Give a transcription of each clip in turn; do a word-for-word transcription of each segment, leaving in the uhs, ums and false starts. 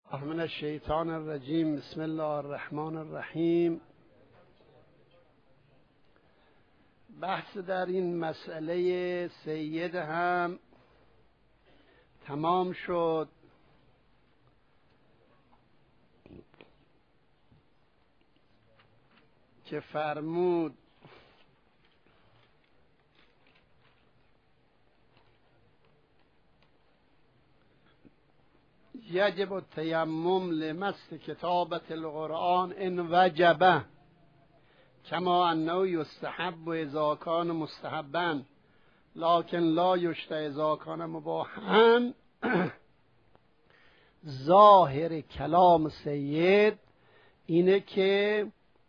من الشیطان الرجیم. بسم الله الرحمن الرحیم. بحث در این مسئله سید هم تمام شد. که فرمود یجب التیمم لمس کتابت القرآن ان وجبه کما انه یستحب اذا کان مستحبا لکن لا یشتهی اذا کان مباحا. ظاهر کلام سید اینه که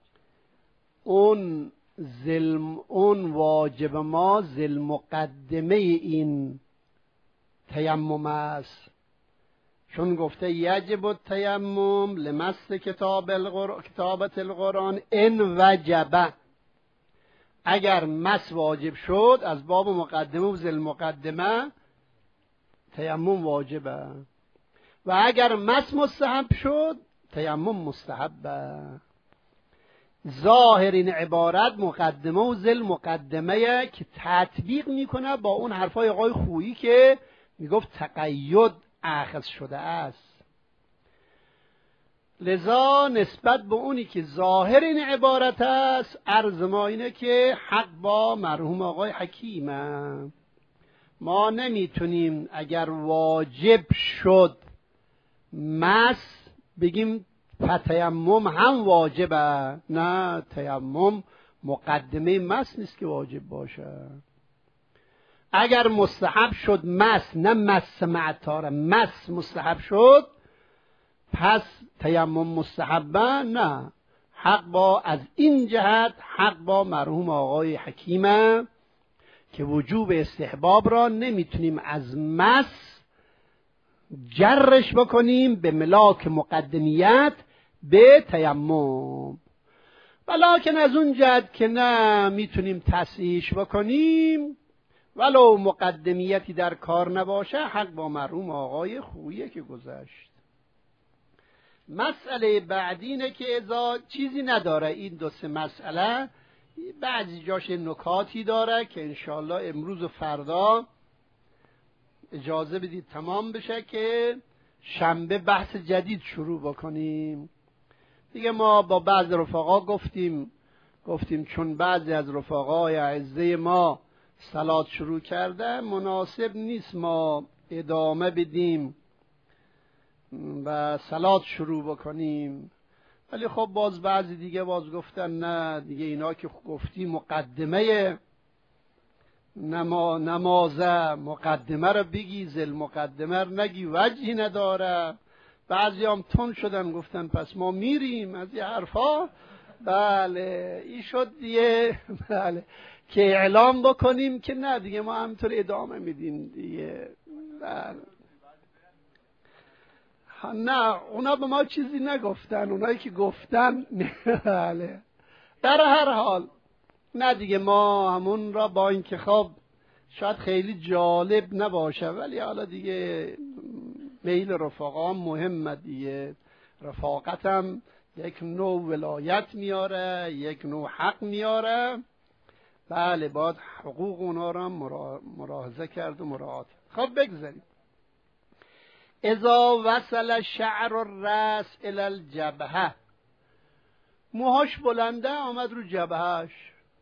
اون ظلم اون واجب ما ذل مقدمه این تیمم است، چون گفته یجب التیمم لمس کتاب القرآن کتابت القرآن ان وجبه، اگر مس واجب شد از باب مقدمه و ذل مقدمه تیمم واجبه، و اگر مس مستحب شد تیمم مستحبه. ظاهر این عبارت مقدمه و ذل مقدمه که تطبیق میکنه با اون حرفای آقای خویی که میگفت تقید اخذ شده است. لذا نسبت به اونی که ظاهر این عبارت است عرض ما اینه که حق با مرحوم آقای حکیمه. ما نمیتونیم اگر واجب شد مس بگیم تیمم هم واجبه. نه، تیمم مقدمه مس نیست که واجب باشه. اگر مستحب شد مس، نه مس معتاره، مس مستحب شد پس تیمم مستحبه. نه، حق با از این جهت حق با مرحوم آقای حکیمه که وجوب استحباب را نمیتونیم از مس جرش بکنیم به ملاک مقدمیت به تیمم، ولکن از اون جهت که نه میتونیم تصحیحش بکنیم ولو مقدمیتی در کار نباشه حق با مرحوم آقای خویه که گذشت. مسئله بعدی اینه که ازا چیزی نداره این دو سه مسئله، بعضی جاش نکاتی داره که انشاءالله امروز و فردا اجازه بدید تمام بشه که شنبه بحث جدید شروع بکنیم. دیگه ما با بعض رفقا گفتیم گفتیم چون بعضی از رفقای اعزه ما صلات شروع کرده مناسب نیست ما ادامه بدیم و صلات شروع بکنیم، ولی خب باز بعضی دیگه باز گفتن نه دیگه اینا که گفتی مقدمه نما نمازه مقدمه رو بگی ذل مقدمه رو نگی وجهی نداره. بعضی هم تون شدن گفتن پس ما میریم از این حرفا. بله این شد دیگه. بله که اعلام بکنیم که نه دیگه ما همینطور ادامه میدیم دیگه. بله نه اونا به ما چیزی نگفتن، اونایی که گفتن بله در هر حال نه دیگه ما همون را با اینکه خب شاید خیلی جالب نباشه ولی حالا دیگه میل رفاقا مهمه دیگه. رفاقتم یک نوع ولایت میاره، یک نوع حق میاره. بله باید حقوق اونا را ملاحظه کرد و مراعات. خب بگذاریم. اذا وصل شعر الراس الى الجبهه، موهاش بلنده آمد رو جبهش.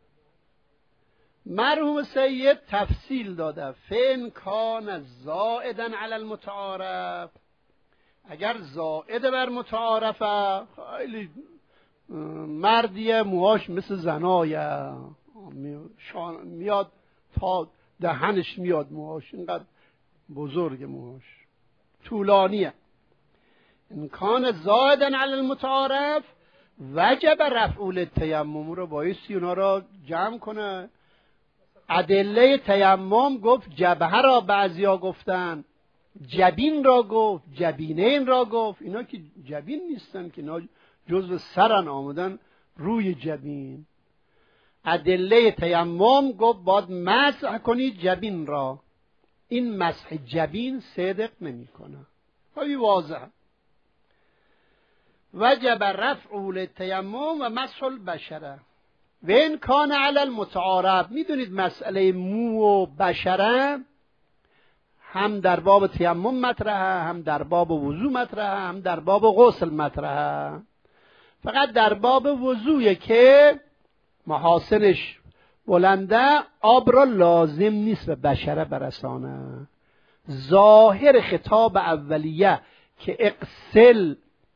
مرحوم سید تفصیل داده فین کان زائدا علی المتعارف، اگر زائد بر متعارفه خیلی مردیه موهاش مثل زنایه میاد تا دهنش میاد، موهاش اینقدر بزرگ، موهاش طولانیه. ان کان زائدا علی المتعارف وجب رفع التیمم، رو بایستی اونا را جمع کنه. ادله تیمم گفت جبهه را، بعضیا گفتن جبین را گفت، جبینین را گفت. اینا که جبین نیستن که اینا جزو سرن آمدن روی جبین. ادله تیمم گفت باید مسح کنید جبین را. این مسح جبین صدق نمی کنه. خیلی واضح. وجب رفع التیمم و مسح البشره و این کان علی المتعارف. میدونید مسئله مو و بشره هم در باب تیمم مطرحه، هم در باب وضو مطرحه، هم در باب غسل مطرحه. فقط در باب وضویه که محاسنش بلنده، آب را لازم نیست به بشره برسانه. ظاهر خطاب اولیه که اغسل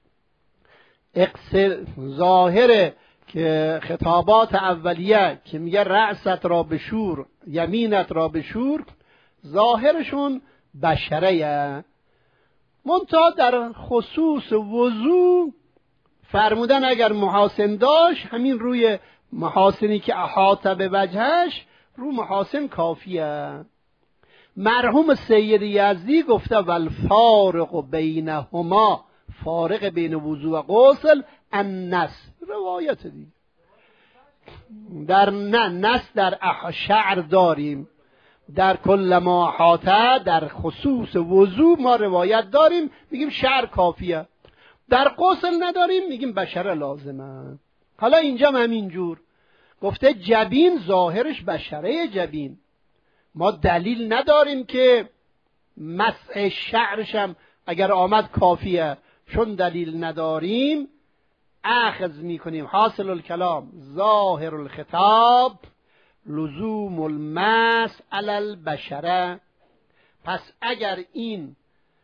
اغسل ظاهر که خطابات اولیه که میگه رأست را بشور، یمینت را بشور، ظاهرشون بشره. منتها در خصوص وضو فرمودن اگر محاسن داشت، همین روی محاسنی که احاطه به وجهش، رو محاسن کافیه. مرحوم سید یزدی گفته والفارق بینهما، فارق بین وضو و غسل النص، روایت دیگه. در نه نص در شعر داریم، در کل ما احاطه در خصوص وضو ما روایت داریم میگیم شعر کافیه، در غسل نداریم میگیم بشره لازمه. حالا اینجا همین جور گفته جبین ظاهرش بشره جبین، ما دلیل نداریم که مسح شعرش هم اگر آمد کافیه. چون دلیل نداریم اخذ میکنیم حاصل الکلام ظاهر الخطاب لزوم المسح علی البشره. پس اگر این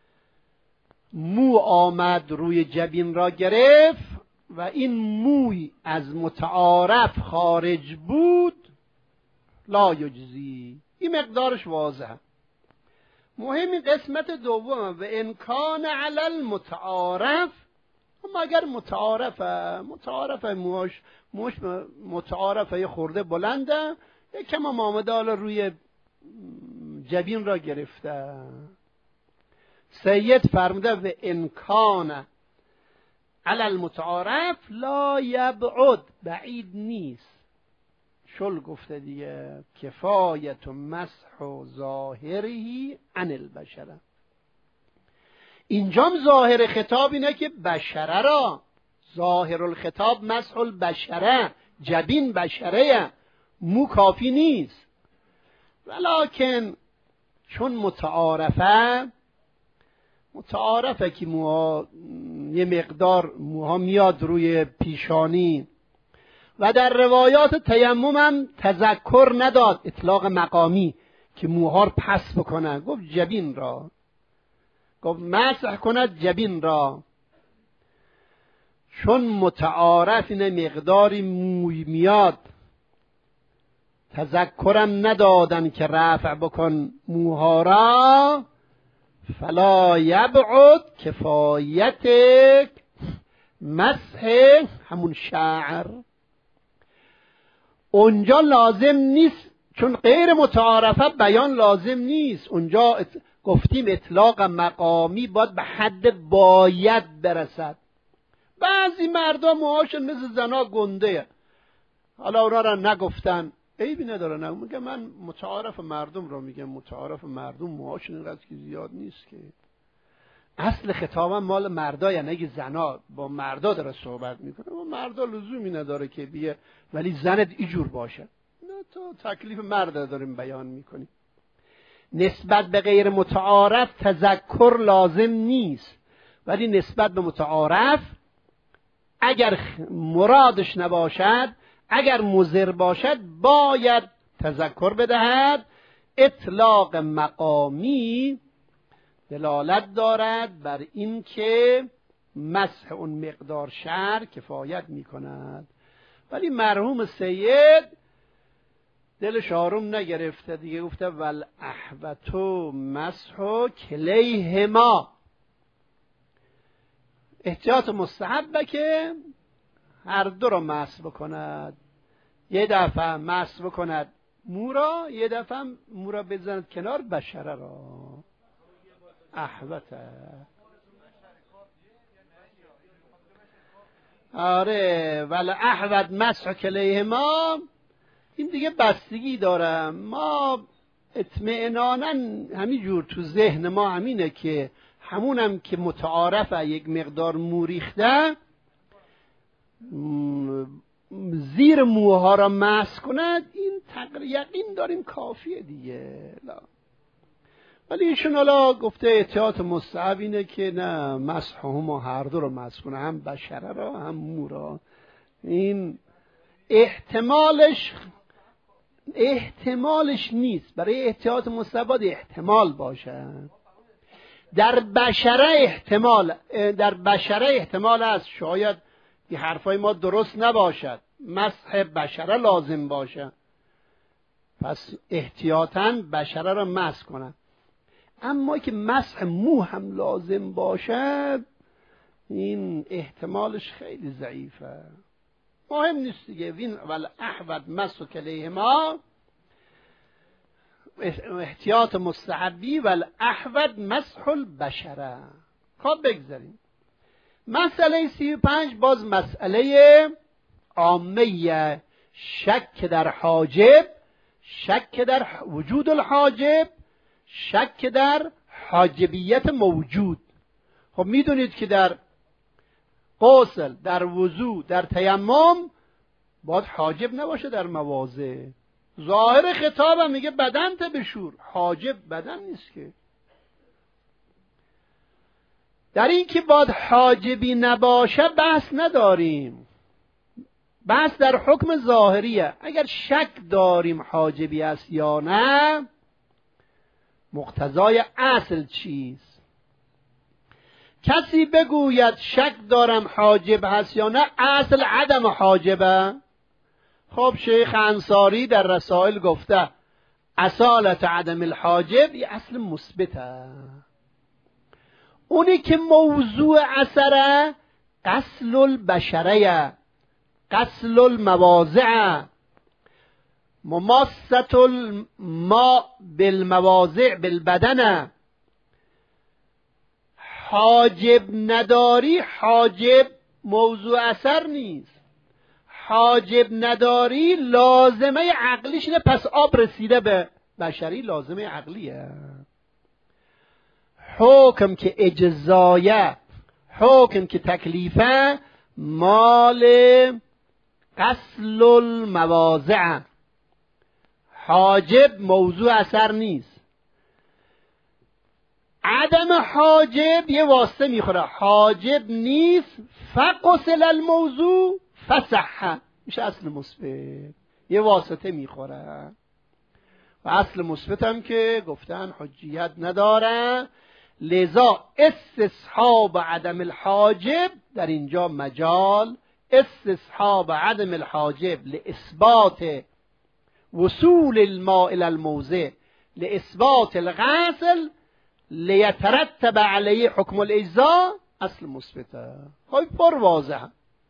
مو آمد روی جبین را گرفت و این موی از متعارف خارج بود، لا یجزی، این مقدارش واضحه. مهم قسمت دوم و امکان علی المتعارف، اما اگر متعارفه متعارفه موش موش متعارفه یه خورده بلنده، یکم هم آمده حالا روی جبین را گرفته. سید فرموده و امکان علی المتعارف لا یبعد، بعید نیست. شل گفته دیگه کفایت مسح و ظاهری عن البشره. اینجام ظاهر خطاب اینه که بشره را، ظاهر الخطاب مسح البشره، جبین بشره، مو کافی نیست. ولکن چون متعارفه متعارفه که موها یه مقدار موها میاد روی پیشانی و در روایات تیمم هم تذکر نداد اطلاق مقامی که موها رو پس بکنن، گفت جبین را، گفت مسح کند جبین را. چون متعارف اینه مقداری موی میاد، تذکرم ندادن که رفع بکن موها را، فلا یبعد کفایت مسح همون شعر اونجا لازم نیست. چون غیر متعارفه بیان لازم نیست. اونجا ات... گفتیم اطلاق مقامی باید به حد باید برسد. بعضی مردم موهاشون مثل زنا گنده، حالا اونا را نگفتن عیبی نداره، نه میگه من متعارف مردم رو میگم، متعارف مردم موهاشون اینقدر که زیاد نیست که. اصل خطابم مال مردا، یعنی اگه زنا با مردا داره صحبت میکنه، و مردا لزومی نداره که بیه ولی زنت اینجور باشه، نه تو تکلیف مرد داریم بیان میکنی. نسبت به غیر متعارف تذکر لازم نیست، ولی نسبت به متعارف اگر مرادش نباشد، اگر مضر باشد باید تذکر بدهد. اطلاق مقامی دلالت دارد بر این که مسح اون مقدار شعر کفایت می کند. ولی مرحوم سید دلش آروم نگرفته دیگه، گفته ول احوتو مسح کلیهما. احتیاط مستحبه که هر دو را مسح بکند. یه دفعه مسح بکند مو را، یه دفعه مو را بزند کنار بشره را. احوته. آره ول احوت مسح کلیهما، این دیگه بستگی داره. ما اطمئنانا همین جور تو ذهن ما همینه که همونم که متعارفه یک مقدار مو ریخته زیر موها را مسح کند، این تقریبا یقین داریم کافیه دیگه. لا. ولی ایشون حالا گفته احتیاط مستحب اینه که نه، مسح هم هر دو رو مسح کنه، هم بشره را هم مو را. این احتمالش احتمالش نیست، برای احتیاط مستحب احتمال باشه. در بشره احتمال در بشره احتمال است شاید این حرفای ما درست نباشد، مسح بشره لازم باشه، پس احتیاطاً بشره را مسح کنن. اما که مسح مو هم لازم باشد، این احتمالش خیلی ضعیفه. مهم نیست دیگه. وین ول احوط مسح کلیهما، احتیاط مستحبی ول احوط مسح البشره. خب بگذاریم مسئله سی و پنج، باز مسئله عامه، شک در حاجب، شک در وجود الحاجب، شک در حاجبیت موجود. خب میدونید که در غسل، در وضو، در تیمم باید حاجب نباشه در مواضع. ظاهر خطاب هم میگه بدنت بشور، حاجب بدن نیست که. در این که باید حاجبی نباشه بحث نداریم، بحث در حکم ظاهریه. اگر شک داریم حاجبی است یا نه، مقتضای اصل چیست؟ کسی بگوید شک دارم حاجب هست یا نه، اصل عدم حاجبه. خب شیخ انصاری در رسائل گفته اصالت عدم الحاجب یه اصل مثبته. اونی که موضوع اثره غسل البشره، غسل المواضع، مماست الماء بالمواضع بالبدن. حاجب نداری، حاجب موضوع اثر نیست. حاجب نداری لازمه عقلیش اینه، پس آب رسیده به بشری لازمه عقلیه. حکم که اجزایه، حکم که تکلیفه، مال غسل المواضع. حاجب موضوع اثر نیست. عدم حاجب یه واسطه میخوره، حاجب نیست فقسل الموضوع فصح، میشه اصل مثبت، یه واسطه میخوره. و اصل مثبت هم که گفتن حجیت نداره، لذا استصحاب عدم الحاجب در اینجا مجال، استصحاب عدم الحاجب لاثبات وصول الماء الى الموضع لاثبات الغسل لیترتب علیه حکم الاجزاء، اصل مثبته. خب پر واضح.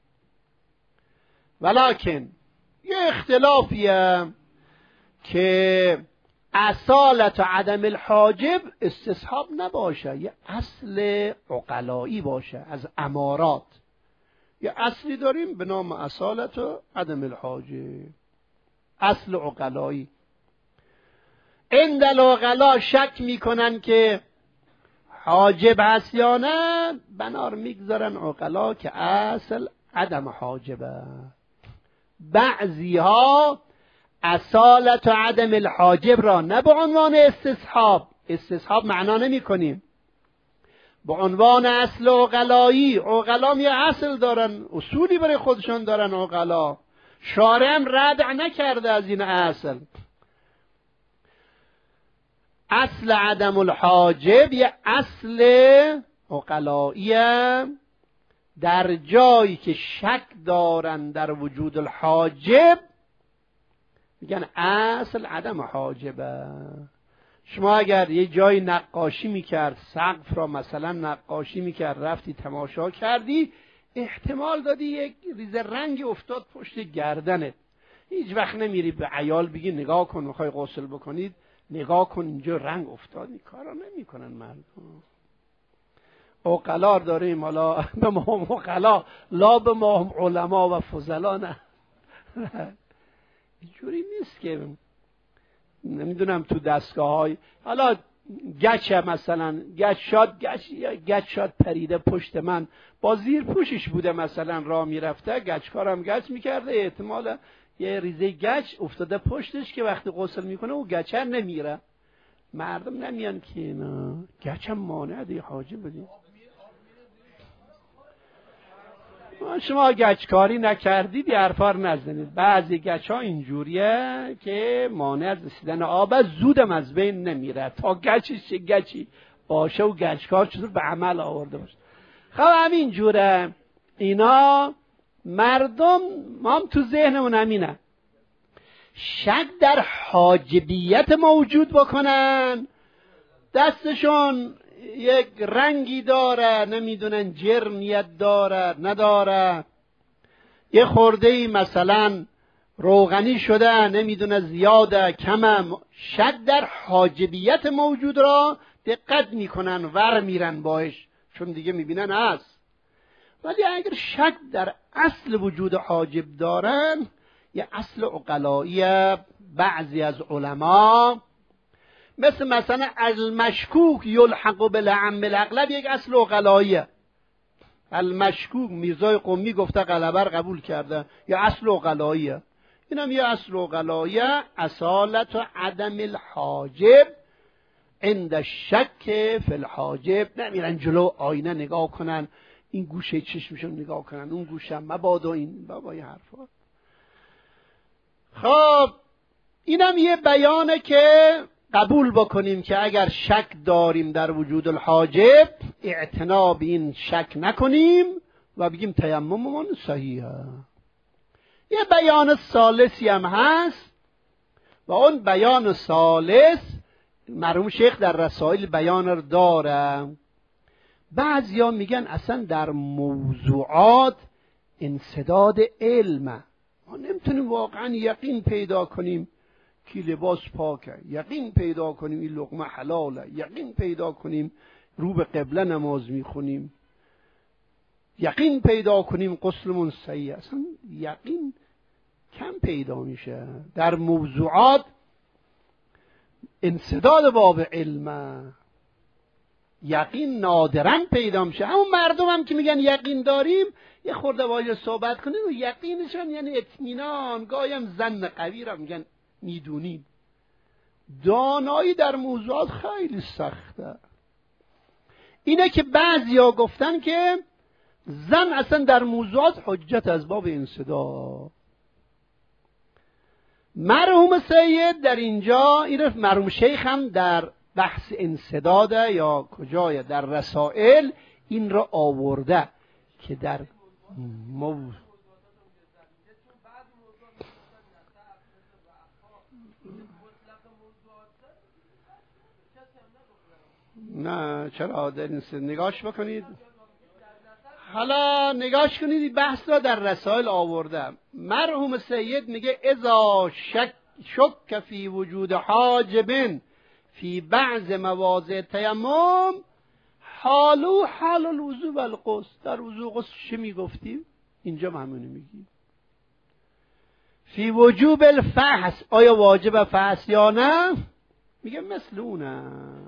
ولکن یه اختلافیه که اصالت عدم الحاجب استصحاب نباشه، یه اصل عقلایی باشه از امارات. یه اصلی داریم به نام اصالت عدم الحاجب، اصل عقلایی. عند العقلا شک میکنن که حاجب هست یا نه، بنار میگذارن عقلا که اصل عدم حاجبه. بعضی ها اصالت و عدم الحاجب را نه به عنوان استصحاب، استصحاب معنا نمی کنیم، به عنوان اصل عقلایی. عقلا یه اصل دارن، اصولی برای خودشان دارن عقلا، شارع هم ردع نکرده از این اصل. اصل عدم الحاجب یه اصل عقلاییه، در جایی که شک دارن در وجود الحاجب میگن اصل عدم حاجبه. شما اگر یه جای نقاشی میکرد، سقف را مثلا نقاشی میکرد، رفتی تماشا کردی، احتمال دادی یک ریز رنگ افتاد پشت گردنت، هیچ وقت نمیری به عیال بگی نگاه کن میخوای غسل بکنید نگاه کن اینجا رنگ افتاد. این کارا نمیکنن مردم. عقلا داریم، حالا به ما عقلا، لا به ما علما و فضلا نه. اینجوری نیست که نمیدونم تو دستگاه های، حالا گچ مثلا گچ شاد گچ یا گچ شاد پریده پشت من، با زیر پوشش بوده مثلا راه میرفته، گچکارم گچ میکرده، احتمال یه ریزه گچ افتاده پشتش که وقتی غسل میکنه او گچر نمیره. مردم نمیان که اینا گچم مانع دی حاجی بدیم. شما گچکاری نکردید حرفار نزنید. بعضی گچ ها اینجوریه که مانع از رسیدن آب زودم از بین نمیره تا گچش چه گچی باشه و گچکار چطور به عمل آورده باشه. خب همین جوره اینا مردم ما هم تو ذهنمون همینه، شک در حاجبیت موجود بکنن، دستشون یک رنگی داره نمیدونن جرمیت داره نداره، یه خورده‌ای مثلا روغنی شده نمیدونه زیاده کمه، شک در حاجبیت موجود را دقت میکنن ور میرن باش چون دیگه میبینن هست. ولی اگر شک در اصل وجود حاجب دارن، یه اصل عقلایی بعضی از علما مثل مثلا المشکوک یلحق بالعم الاغلب یک اصل عقلاییه. المشکوک میرزای قمی گفته غلبه رو قبول کرده، یا اصل عقلاییه. اینم یه اصل عقلاییه، اصالت و عدم الحاجب عند الشک فی الحاجب. نمیرن جلو آینه نگاه کنن، این گوشه چشمشون نگاه کنن اون گوشه مبادا این بابای حرفا. خب اینم یه بیانه که قبول بکنیم که اگر شک داریم در وجود الحاجب اعتنا به این شک نکنیم و بگیم تیمممون صحیحه. یه بیان ثالثی هم هست و اون بیان ثالث مرحوم شیخ در رسائل بیان رو داره. بعضیا میگن اصلا در موضوعات انسداد علم، ما نمیتونیم واقعا یقین پیدا کنیم که لباس پاکه، یقین پیدا کنیم این لقمه حلاله، یقین پیدا کنیم رو به قبله نماز میخونیم، یقین پیدا کنیم غسلمون صحیح. اصلا یقین کم پیدا میشه در موضوعات، انسداد باب علمه، یقین نادرن پیدا میشه. همون مردم هم که میگن یقین داریم یه خورده باید صحبت کنیم و یقینشون یعنی اطمینان، گاهی هم ظن قوی را میگن میدونیم. دانایی در موضوعات خیلی سخته. اینه که بعضیا گفتن که زن اصلا در موضوعات حجت از باب انسداد. مرحوم سید در اینجا، این مرحوم شیخ هم در بحث انسداده یا کجای در رسائل این را آورده که در موضوع نه چرا در این نگاش بکنید، حالا نگاش کنید بحث را در رسائل آورده. مرحوم سید میگه اذا شک شک فی وجود حاجب فی بعض مواضع تیمم حالو حال الوضو و الغسل. در وضو غسل چه میگفتیم؟ اینجا همونو میگیم. فی وجوب الفحص، آیا واجب فحص یا نه؟ میگه مثل اونه،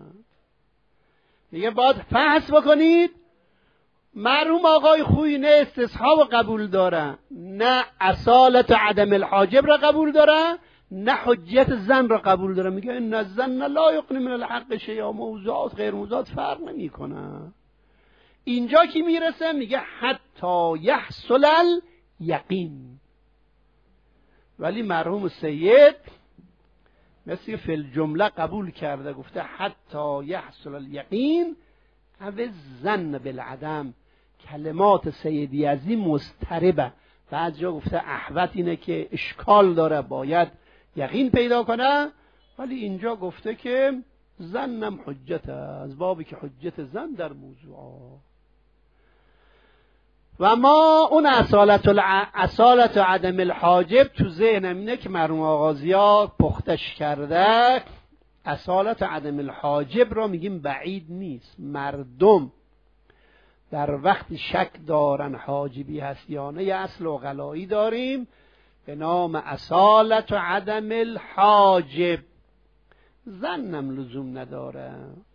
میگه باید فحص بکنید. مرحوم آقای خوی نه استصحاب قبول داره، نه اصالت عدم الحاجب را قبول داره، نه حجت زن را قبول داره. میگه ان الظن لا یغنی من الحق شیئا، موضوعات غیر موضوعات فرق نمیکنه. اینجا که میرسه میگه حتی یحصل الیقین. ولی مرحوم سید مثل فی الجمله قبول کرده، گفته حتی یحصل الیقین او الظن بالعدم. کلمات سیدی از این مضطربه. بعد جا گفته احوط اینه که اشکال داره باید یقین پیدا کنه، ولی اینجا گفته که زنم حجته، از بابی که حجت زن در موضوع. و ما اون اصالت الع... اصالت و عدم الحاجب تو ذهنم اینه که مرحوم آغازیا پختش کرده. اصالت و عدم الحاجب را میگیم بعید نیست. مردم در وقت شک دارن حاجبی هست یا نه، یه اصل عقلایی داریم به نام اصالت و عدم الحاجب. زنم لزوم نداره.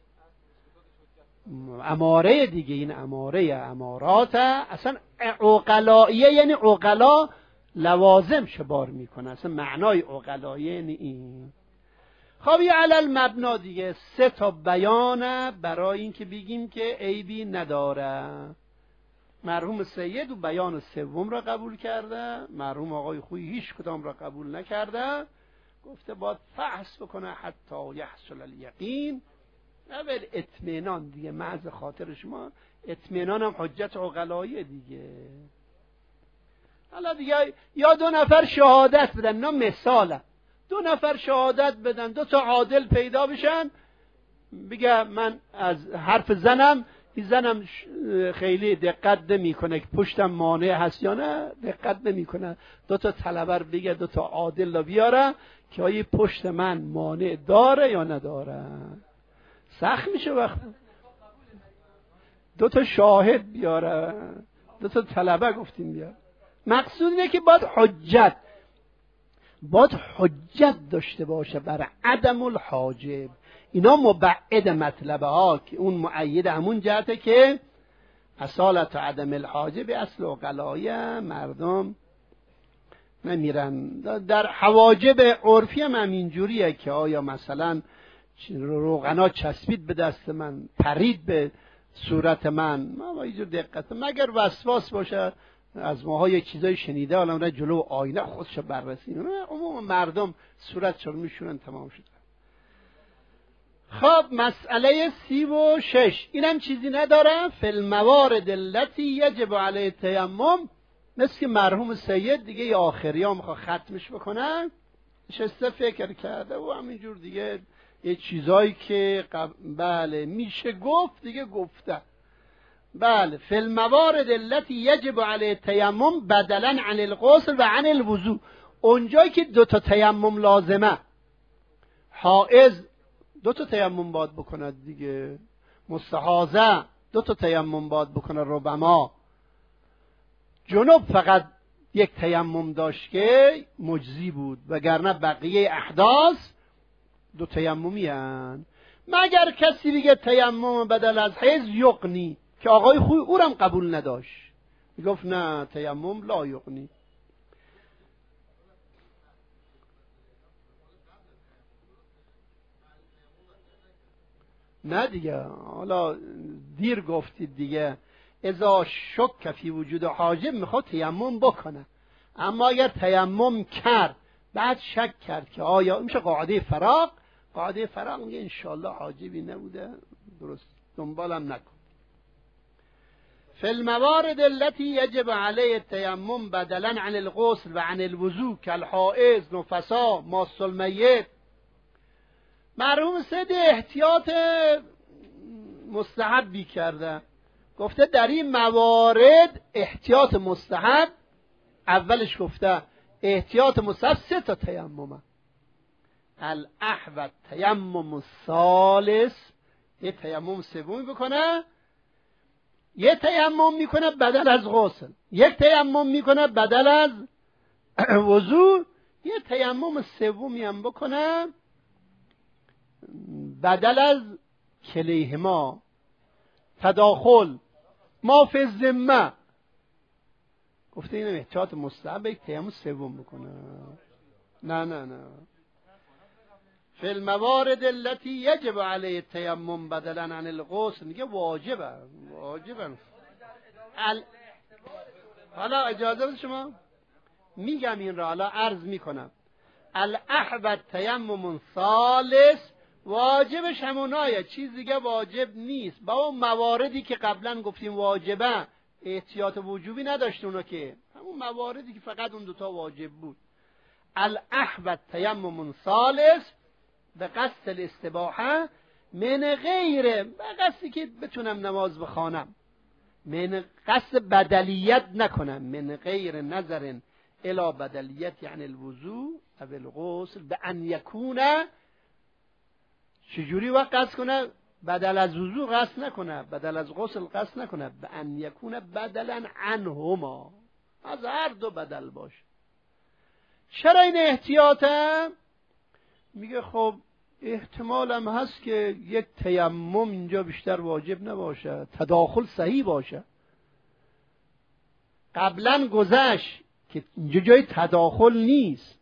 اماره دیگه، این اماره امارات اصلا عقلاییه، یعنی عقلا لوازم شبار میکنه، اصلا معنای عقلاییه یعنی این. خب یه علل مبنا دیگه سه تا بیانه برای این که بگیم که عیبی نداره. مرحوم سید و بیان سوم را قبول کرده، مرحوم آقای خویی هیچ کدام را قبول نکرده، گفته باید فحص بکنه حتی یحصل الیقین. اول اطمینان دیگه محض خاطر شما، اطمینان هم حجت عقلایی دیگه. حالا دیگه یا دو نفر شهادت بدن، نه مثاله، دو نفر شهادت بدن، دو تا عادل پیدا بشن، بگه من از حرف زنم، این زنم خیلی دقت نمیکنه که پشتم مانع هست یا نه، دقت نمیکنه، دو تا طلبر بگه دو تا عادل رو بیاره که آیا پشت من مانع داره یا نداره. سخت میشه وقت دو تا شاهد بیاره، دو تا طلبه گفتیم بیاره. مقصود اینه که باید حجت باید حجت داشته باشه بر عدم الحاجب. اینا مبعد مطلبه ها که اون مؤید همون جهته که اصالت عدم الحاجب اصل عقلایی مردم نمیرن. در حواجب عرفی هم همینجوریه که آیا مثلا روغنا چسبید به دست من، پرید به صورت من، ما اینجور دقت، مگر وسواس باشه از ماها یک چیزای شنیده، حالا اون جلو آینه خودشو بررسی، عموم مردم صورت چون میشونن تمام شد. خب مسئله سی و شش اینم چیزی نداره. فی الموارد التي یجب علیه تیمم، مثل که مرحوم سید دیگه یا آخری ها میخواه ختمش بکنن، نشسته فکر کرده و همینجور دیگه یه چیزایی که قب... بله میشه گفت دیگه گفته. بله فی الموارد التي یجب علیه تیمم بدلا عن الغسل و عن الوضوء، اونجایی که دو تا تیمم لازمه، حائض دو تا تیمم باید بکنه دیگه، مستحاضه دو تا تیمم باید بکنه، ربما جنوب فقط یک تیمم داشت که مجزی بود، وگرنه بقیه احداث دو تیممی هن. مگر کسی بگه تیمم بدل از حیض یقنی، که آقای خوی او هم قبول نداشت، گفت نه تیمم لا یقنی. نه دیگه، حالا دیر گفتید دیگه، اذا شک فی وجود حاجب میخواد تیمم بکنه، اما اگر تیمم کرد بعد شک کرد که آیا میشه قاعده فراق، قاعده فراق میگه انشالله حاجبی نبوده، درست دنبالم نکن. فی الموارد التي یجب علیه التیمم بدلا عن الغسل و عن الوضوء کالحائض نفسا ماس المیت، مرحوم سید احتیاط مستحبی کرده، گفته در این موارد احتیاط مستحب، اولش گفته احتیاط مستحب سه تا تیممه، الاحوط تیمم الثالث، یه تیمم سومی بکنه، یه تیمم میکنه بدل از غسل، یک تیمم میکنه بدل از وضو، یه تیمم سومی هم بکنه بدل از کلیهما، تداخل ما فی الذمه. گفته اینم احتیاط مستحب، یک تیمم سوم بکنه. نه نه نه فی الموارد التي یجب علیه التیمم بدلا عن الغسل، میگه واجبه واجبه ال... حالا اجازه بده شما میگم این را، حالا عرض میکنم. الاحوط تیمم ثالث، واجبش همونایه، چیز دیگه واجب نیست. با اون مواردی که قبلا گفتیم واجبه، احتیاط وجوبی نداشت اونا، که همون مواردی که فقط اون دوتا واجب بود. الاحوط تیمم ثالث به قصد الاستباحه من غیره، به قصدی که بتونم نماز بخوانم، من قصد بدلیت نکنم، من غیر نظر الی بدلیت یعنی الوضوء او الغسل، به ان یکونه، چجوری وقت قصد کنه؟ بدل از وضوء قصد نکنه، بدل از غسل قصد نکنه، به ان یکونه بدلا عنهما، از هر دو بدل باشه. چرا این احتیاطه؟ میگه خب احتمال هم هست که یک تیمم اینجا بیشتر واجب نباشه، تداخل صحیح باشه. قبلا گذشت که اینجا جای تداخل نیست.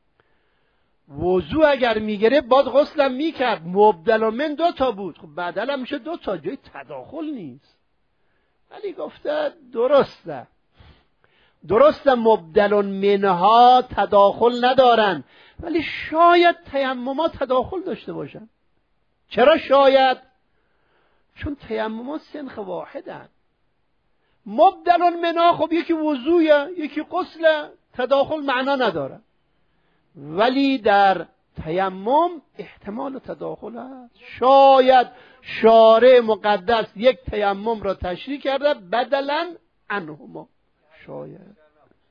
وضو اگر میگیره باید غسلم میکرد، مبدل من دو تا بود، خب بدل هم میشه دو تا، جای تداخل نیست. ولی گفته درسته درسته مبدل منها تداخل ندارن، ولی شاید تیممات تداخل داشته باشن. چرا شاید؟ چون تیممات سنخ واحدن. مبدل منها خب یکی وضویه یکی غسله، تداخل معنا نداره. ولی در تیمم احتمال تداخل هست. شاید شارع مقدس یک تیمم را تشریح کرده بدلاً عنهما، شاید.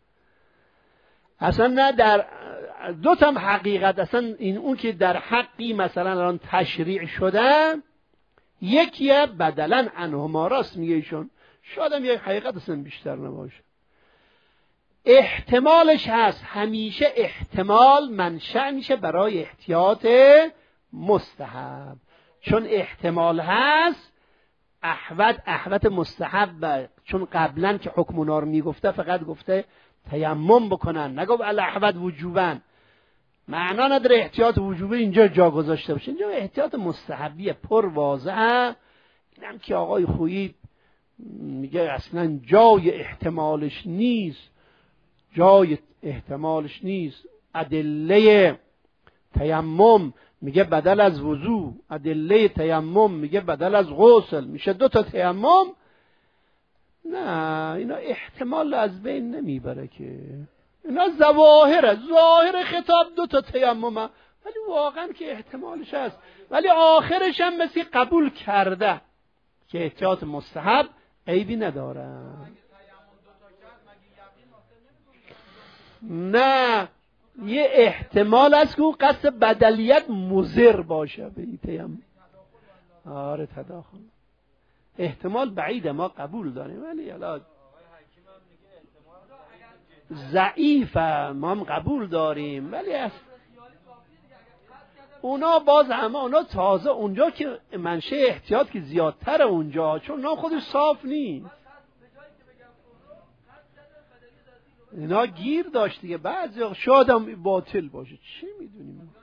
اصلا نه در دو تا حقیقت، اصلا این اون که در حقی مثلا الان تشریع شده، یکیه بدلاً عنهما، راست میگه ایشون، شاید هم یک حقیقت اصلا بیشتر نباشه. احتمالش هست. همیشه احتمال منشأ میشه برای احتیاط مستحب. چون احتمال هست احوط احوط مستحب، چون قبلا که حکم اونا رو میگفته فقط گفته تیمم بکنن، نگفت الاحوط وجوبا. معنا نداره احتیاط وجوبی اینجا جا گذاشته باشه، اینجا احتیاط مستحبیه پر واضحه. اینم که آقای خویی میگه اصلا جای احتمالش نیست، جای احتمالش نیست. ادله تیمم میگه بدل از وضو، ادله تیمم میگه بدل از غسل، میشه دو تا تیمم. نه اینا احتمال از بین نمیبره که، اینا ظواهره، ظاهر خطاب دو تا تیممه، ولی واقعا که احتمالش هست. ولی آخرش هم مثل قبول کرده که احتیاط مستحب عیبی نداره. نه یه احتمال است که اون قصد بدلیت مضر باشه به این تیمم. آره تداخل احتمال بعیده، ما قبول داریم، ولی حالا ضعیفه ما هم قبول داریم، ولی از اونا باز همه اونا تازه اونجا که منشه احتیاط که زیادتر اونجا، چون اونا خودش صاف نیست. اینا گیر داشت دیگه، بعضی شاید هم باطل باشه، چی میدونیم.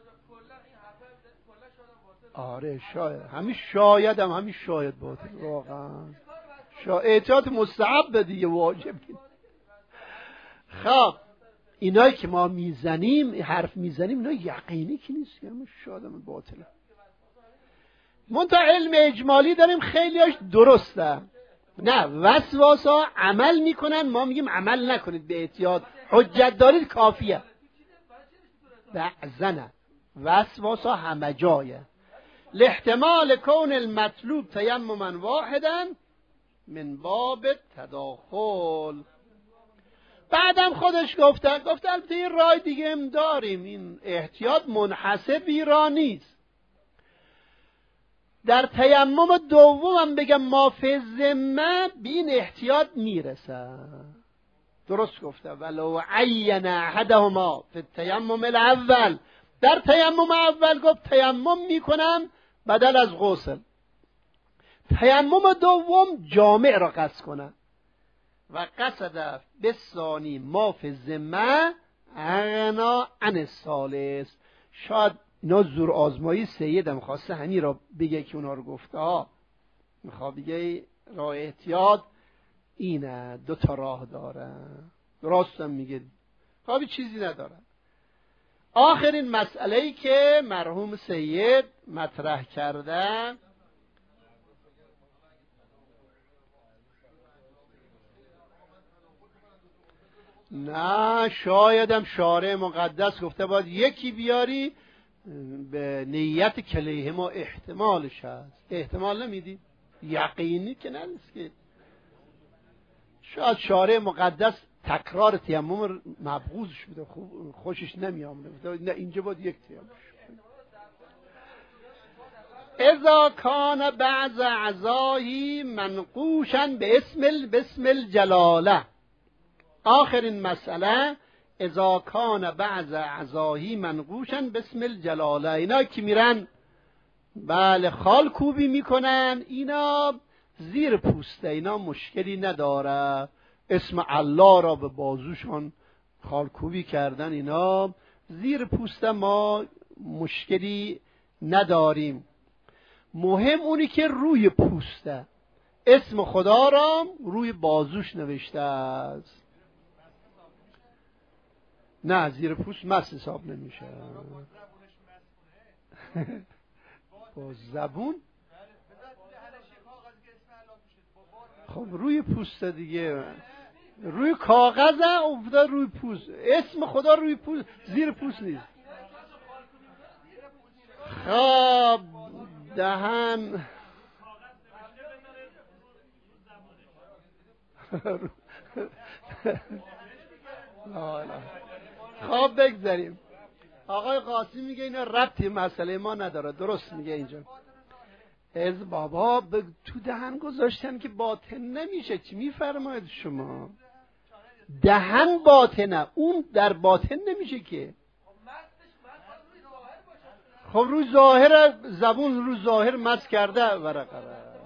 آره شاید، همین شاید هم همین شاید باطل واقعا. شاید احتیاط مستحب دیگه، واجب نیست. خب اینایی که ما میزنیم حرف میزنیم اینا یقینی که نیست، همین شاید هم باطله. منتها علم اجمالی داریم خیلیاش درسته. نه وسواسا عمل میکنن، ما میگیم عمل نکنید، به احتیاط حجت دارید کافیه. بعضنه وسواسا همه جایه. لاحتمال کون المطلوب تیمما واحدا من باب تداخل. بعدم خودش گفته گفته البته این رای دیگه هم داریم، این احتیاط منحصر به ایران نیست. در تیمم دومم بگم ما فی ذمه به این احتیاط میرسه. درست گفته ولو عین احدهما فی التیمم الاول. در تیمم اول گفت تیمم میکنم بدل از غسل. تیمم دوم جامع را قصد کنه و قصد بثانی ما فی ذمه اغنا عن الثالث. شاید اینا زور آزمایی سیدم خواسته همین را بگه که اونا رو گفته ها، میخواد بگه راه احتیاط اینه، دو تا راه داره. درستم میگه، خوابی چیزی نداره. آخرین مسئله‌ای که مرحوم سید مطرح کرده نه شایدم شارع مقدس گفته باید یکی بیاری به نیت کلیه ما احتمالش هست. احتمال نمیدی؟ یقینی که نیست که. شاید شارع مقدس تکرار تیمم مبغوضش بوده، خوشش نمیامده، نه اینجا باید یک تیمم. اذا کان بعض اعضایی منقوشا به اسم بسم الجلاله. آخرین مسئله اذا کان بعض اعضایی منقوشا به اسم الجلاله. اینا که میرن بله خال کوبی میکنن، اینا زیر پوسته، اینا مشکلی نداره، اسم الله را به بازوشان خال کوبی کردن، اینا زیر پوسته، ما مشکلی نداریم. مهم اونی که روی پوسته اسم خدا را روی بازوش نوشته است. نه زیر پوست مس حساب نمیشه. با زبون خب روی پوست دیگه، روی کاغذ افتاد روی پوست، اسم خدا روی پوست، زیر پوست نیست. خب دهن خب بگذاریم. آقای قاسم میگه اینا ربطی مسئله ما نداره، درست میگه اینجا. از بابا ب... تو دهن گذاشتن که باطن نمیشه، چی میفرماید شما؟ دهن باطنه، اون در باطن نمیشه که. خب روی ظاهر زبون روی ظاهر مس کرده ورقه.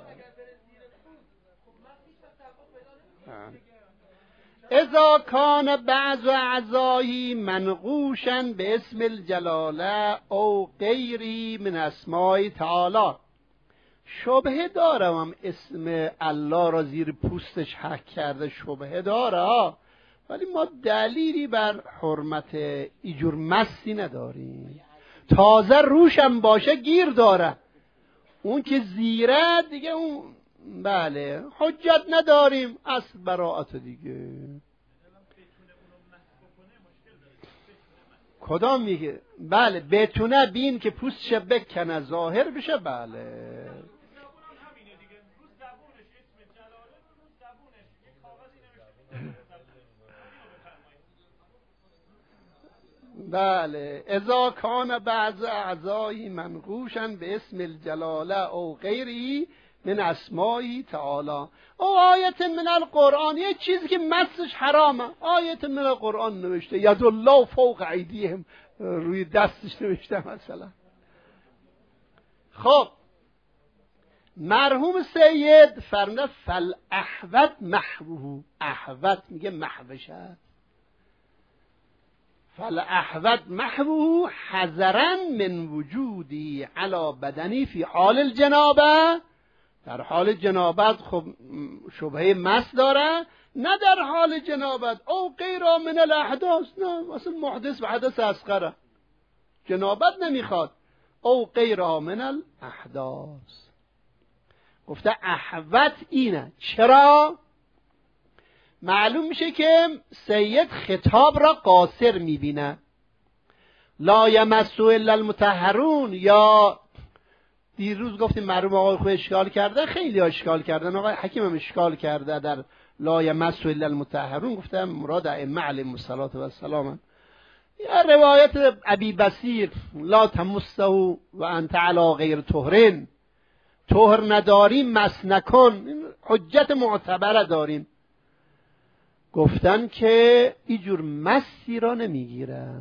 اذا کان بعض اعضایی منقوشا به اسم الجلاله او غیری من اسماء تعالی. شبهه دارم اسم الله را زیر پوستش حک کرده، شبهه داره، ولی ما دلیلی بر حرمت اینجور مسی نداریم. تازه روشم باشه گیر داره، اون که زیره دیگه اون بله حجت نداریم، اصل براعت دیگه. کدام میگه؟ بله بتونه بین که پوستش بکنه ظاهر بشه. بله بله اذا کان بعض اعضایی منقوشا به اسم الجلاله او غیری من اسمائی تعالی. او آیت من القرآن، یه چیزی که مسش حرامه، آیت من القرآن نوشته ید الله فوق ایدیهم، روی دستش نوشته مثلا. خب مرحوم سید فرمود فل احوت محوه، احوت میگه محوشه، فل احوت محوه حذرا من وجودی علی بدنی فی حال الجنابه. در حال جنابت خب شبهه مس داره، نه در حال جنابت او غیر من الاحداث، نه اصلا محدث و حدث اصغره، جنابت نمیخواد، او غیر من الاحداث. گفته احوت اینه. چرا؟ معلوم میشه که سید خطاب را قاصر میبینه، لا یمسو الا المطهرون. یا دیروز گفتیم مرحوم آقای خود اشکال کرده، خیلی اشکال کردن، آقای حکیم هم اشکال کرده در لا یمسو الا المطهرون، گفتم مراد ائمه علیهم الصلاة و السلام. یا روایت ابی بصیر لا تمسه و انت علی غیر طهرین، طهر نداری مس نکن، حجت معتبره داریم. گفتن که اینجور مسی را نمیگیره.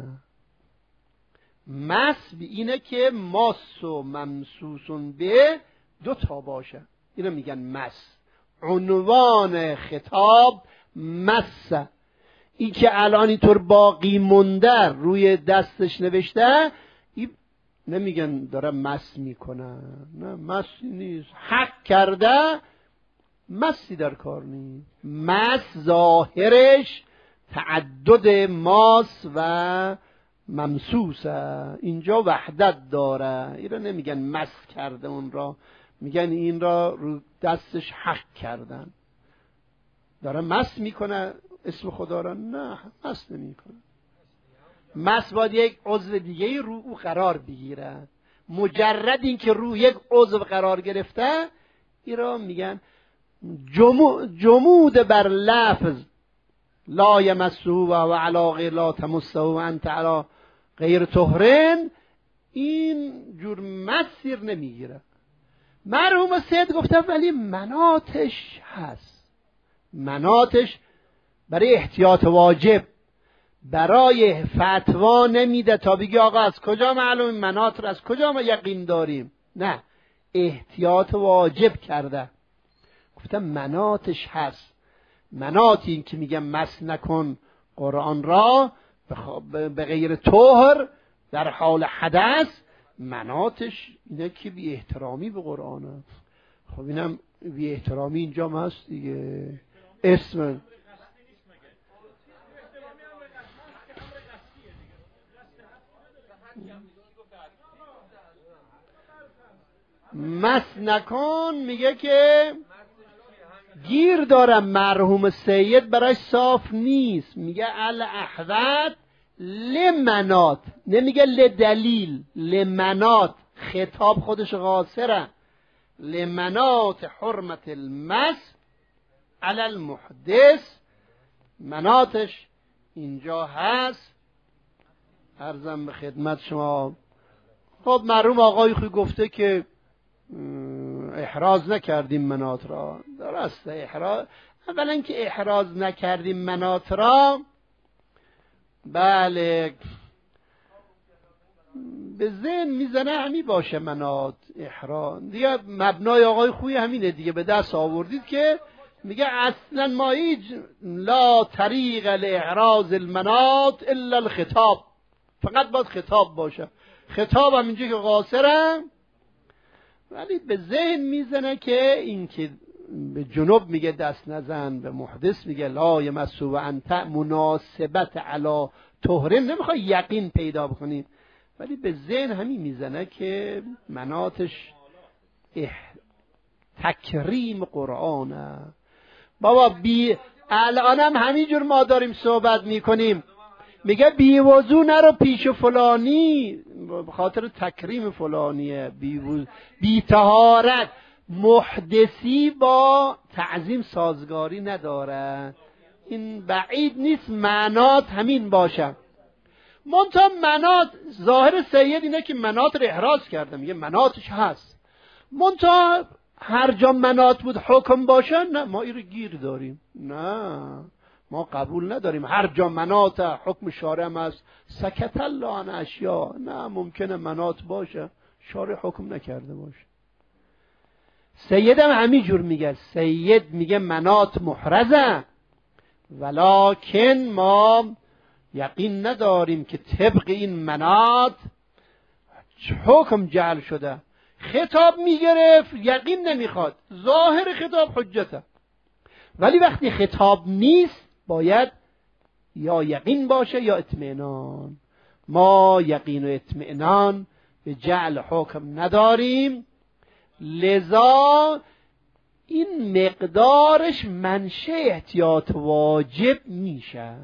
مس به اینه که ماس و ممسوسون به دو تا باشه، اینو میگن مس. عنوان خطاب مس. این که الان اینطور باقی مونده روی دستش نوشته، این نمیگن داره مس میکنه، نه مسی نیست، حق کرده، مسی در کار نیست. مس ظاهرش تعدد ماس و ممسوسه، اینجا وحدت داره، این را نمیگن مس کرده، اون را میگن این را رو دستش حق کردن. داره مس میکنه اسم خدا را؟ نه مس نمیکنه. مس باید یک عضو دیگه رو او قرار بگیره. مجرد این که رو یک عضو قرار گرفته، این را میگن جمو جمود بر لفظ لا یمسه و علی غیر لا تمسه و انت علی غیر طهرین، این جور مسیر نمیگیره. مرحوم سید گفته ولی مناتش هست، مناتش برای احتیاط واجب، برای فتوا نمیده تا بگی آقا از کجا معلوم منات رو از کجا ما یقین داریم. نه، احتیاط واجب کرده. گفتم مناتش هست. منات این که میگم مس نکن قرآن را به غیر طهر در حال حدث، مناتش اینه که بی احترامی به قرآن هست. خب اینم بی احترامی اینجا هست دیگه. اسم مس نکن میگه که گیر دارم مرحوم سید برای صاف نیست، میگه الاحوت لمنات، نمیگه لدلیل، لمنات، خطاب خودش قاصره، لمنات حرمت المس علی المحدث، مناتش اینجا هست. عرضم به خدمت شما. خب مرحوم آقای خوی گفته که احراز نکردیم منات را. درسته احراز، اولا که احراز نکردیم منات را، بله به ذهن میزنه همی باشه منات احراز دیگه. مبنای آقای خوی همینه دیگه، به دست آوردید که میگه اصلا ما هیچ لا طریق لاحراز المنات الا الخطاب، فقط باید خطاب باشه. خطاب هم اینجا که قاصرم، ولی به ذهن میزنه که این که به جنوب میگه دست نزن، به محدث میگه لا یمسو و انت مناسبت علی طهرین، نمیخوای یقین پیدا بکنیم، ولی به ذهن همین میزنه که مناتش اح... تکریم قرآنه. بابا بی الانم همینجور ما داریم صحبت میکنیم، میگه بی وضو نرو پیش فلانی به خاطر تکریم فلانیه، بی, وضو... بی طهارت. محدثی با تعظیم سازگاری نداره، این بعید نیست منات همین باشه. منتها منات ظاهر سید اینه که منات رو احراز کرده، میگه مناتش هست. منتها هر جا منات بود حکم باشه، نه ما این رو گیر داریم، نه ما قبول نداریم. هر جا منات حکم شارع هم هست، سکت الله عن اشیا، نه ممکنه منات باشه شارع حکم نکرده باشه. سید هم همین جور میگه، سید میگه منات محرزه، ولکن ما یقین نداریم که طبق این منات حکم جعل شده. خطاب میگرفت یقین نمیخواد، ظاهر خطاب حجته، ولی وقتی خطاب نیست باید یا یقین باشه یا اطمینان. ما یقین و اطمینان به جعل حکم نداریم، لذا این مقدارش منشه احتیاط واجب میشه.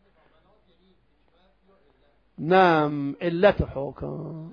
نعم علت حکم.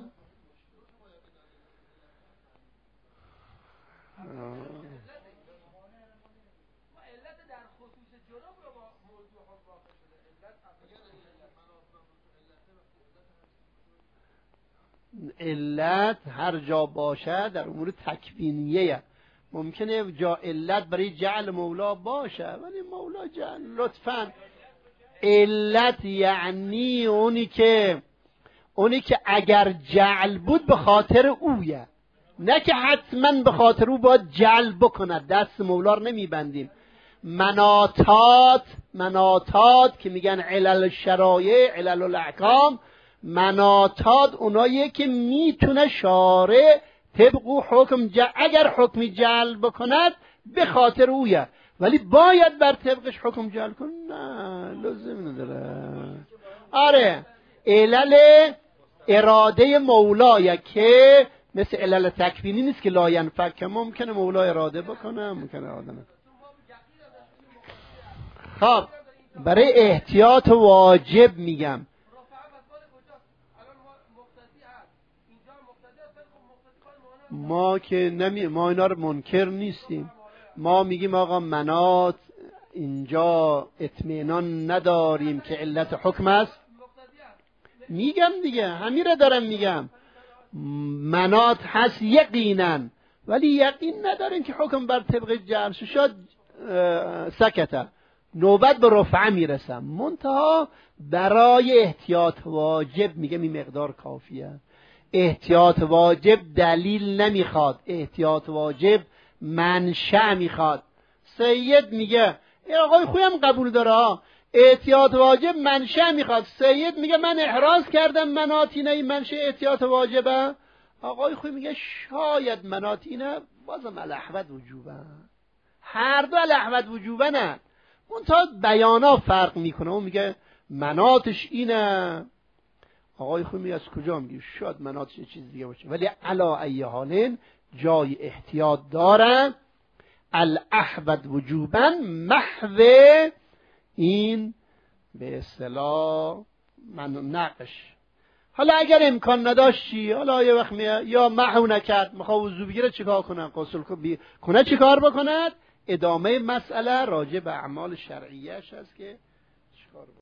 علت هر جا باشه در امور تکوینیه، ممکنه جا علت برای جعل مولا باشه، ولی مولا جعل لطفاً علت یعنی اونی که اونی که اگر جعل بود به خاطر اویه، نه که حتما به خاطر او باید جعل بکند. دست مولا رو نمیبندیم. مناتات مناتات که میگن علل شرایع علل الاحکام، مناتات اونایی که میتونه شارع طبق او حکم جعل، اگر حکمی جعل بکند به خاطر اویه، ولی باید بر طبقش حکم جعل کن، نه لازم نداره. آره علل اراده مولایه که مثل علل تکوینی نیست که لا ینفک، ممکنه مولا اراده بکنه ممکنه اراده نکنه. خب برای احتیاط واجب میگم، ما که نمی ما اینا رو منکر نیستیم، ما میگیم آقا منات اینجا اطمینان نداریم که علت حکم است. میگم دیگه همین رو دارم میگم، منات هست یقینا، ولی یقین نداریم که حکم بر طبق جعل شد. سکته نوبت به رفعه میرسم، منتها برای احتیاط واجب میگم این مقدار کافیه. احتیاط واجب دلیل نمیخواد، احتیاط واجب منشأ میخواد. سید میگه ای آقای خویم قبول داره ها، احتیاط واجب منشأ میخواد. سید میگه من احراز کردم مناطینه این منشأ احتیاط واجبه. آقای خوی میگه شاید مناطینه بازم الاحوط وجوبه. هر دو الاحوط وجوبه نه، اون تا بیانا فرق میکنه. اون میگه مناطش اینه، آقای خوی میگه از کجا میگه شاید مناطش چیز دیگه باشه، ولی علا ای حالین جای احتیاط داره. الاحوط وجوبا محو این به اصطلاح من نقش. حالا اگر امکان نداشت چی؟ حالا یه وقت میاد یا محو نکرد میخواد وضو بگیره چیکار کنه؟ غسل کنه چیکار بکند؟ ادامه مسئله راجع به اعمال شرعیه‌اش هست که چیکار